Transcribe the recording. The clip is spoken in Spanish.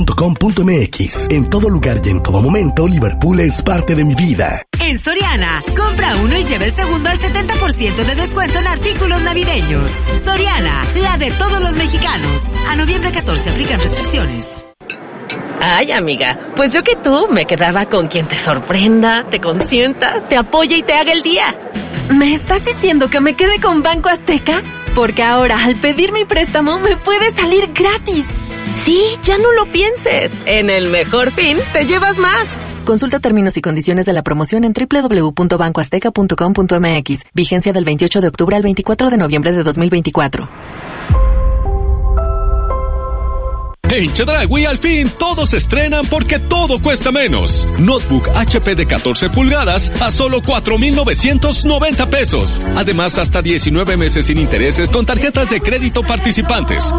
.com.mx. En todo lugar y en todo momento, Liverpool es parte de mi vida. En Soriana, compra uno y lleva el segundo al 70% de descuento en artículos navideños. Soriana, la de todos los mexicanos. A noviembre 14 aplican restricciones. Ay, amiga, pues yo que tú me quedaba con quien te sorprenda, te consienta, te apoye y te haga el día. ¿Me estás diciendo que me quede con Banco Azteca? Porque ahora, al pedir mi préstamo, me puede salir gratis. Sí, ya no lo pienses. En el mejor fin, te llevas más. Consulta términos y condiciones de la promoción en www.bancoazteca.com.mx. Vigencia del 28 de octubre al 24 de noviembre de 2024. En Chedraui al fin todos se estrenan porque todo cuesta menos. Notebook HP de 14 pulgadas a solo 4,990 pesos. Además, hasta 19 meses sin intereses con tarjetas de crédito participantes.